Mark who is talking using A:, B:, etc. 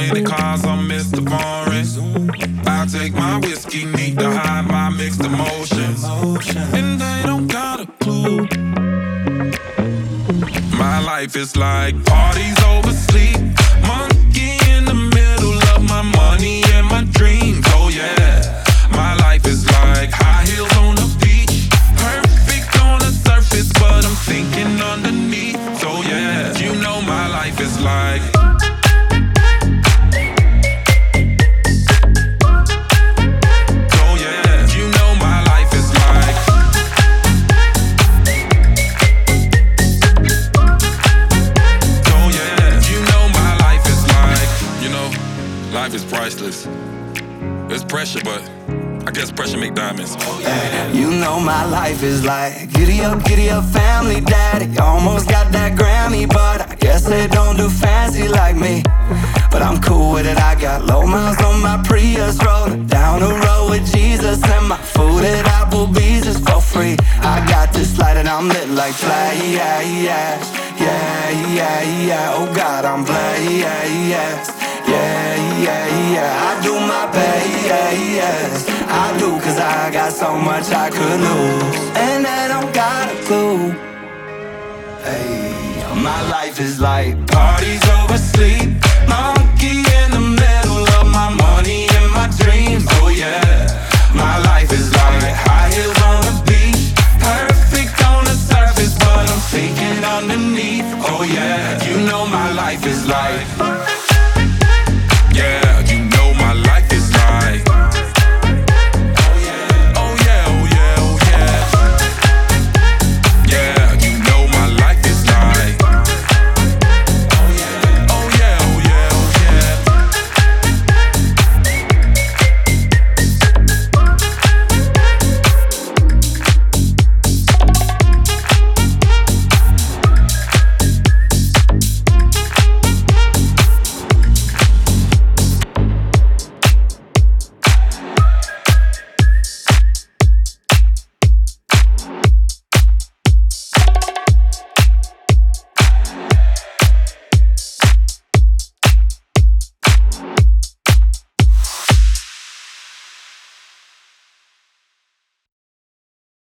A: plenty cars, I'm Mr. Foreign. I take my whiskey, need to hide my mixed emotions. And they don't got a clue. My life is like parties over sleep. Monkey in the middle of my money and my dreams, oh yeah. My life is like high heels on the beach. Perfect on the surface, but I'm thinking underneath, so yeah. You know my life is like life is priceless. It's pressure, but I guess pressure make diamonds.
B: You know my life is like giddy up, family daddy. Almost got that Grammy, but I guess they don't do fancy like me. But I'm cool with it, I got low miles on my Prius. Rolling down the road with Jesus, and my food at Applebee's is for free. I got this light and I'm lit like flash, yeah, yeah. Oh God, I'm blessed, yeah. I do my best, yes. I do, cause I got so much I could lose, and I don't got a clue. Hey, my life is like parties over sleep. Monkey